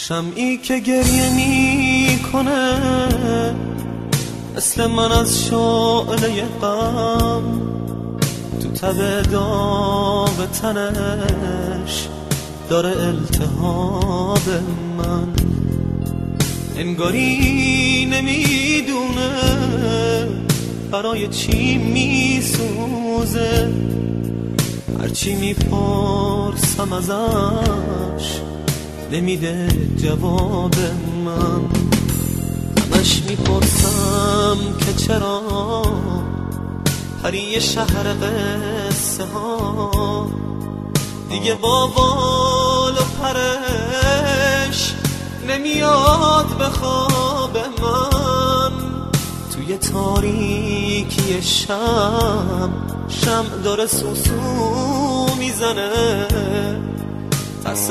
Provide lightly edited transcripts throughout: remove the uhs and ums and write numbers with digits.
شمعی که گریه میکنه مثل من از شعله غم، تو تب داغ تنش داره التهاب من. انگاری نمیدونه برای چی میسوزه، هرچی میپرسم ازش نمیده جواب من. همش میپرسم که چرا پری شهر قصه ها دیگه با بال و پرش نمیاد به خواب من. توی تاریکی شمع داره سوسو میزنه، ترس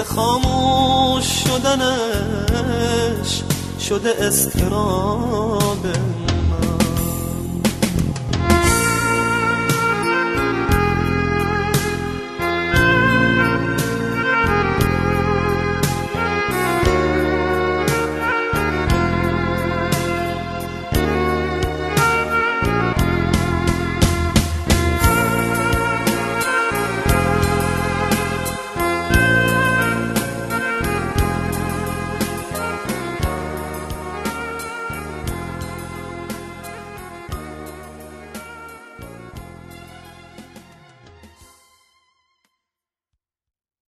خاموش شدنش شده اضطراب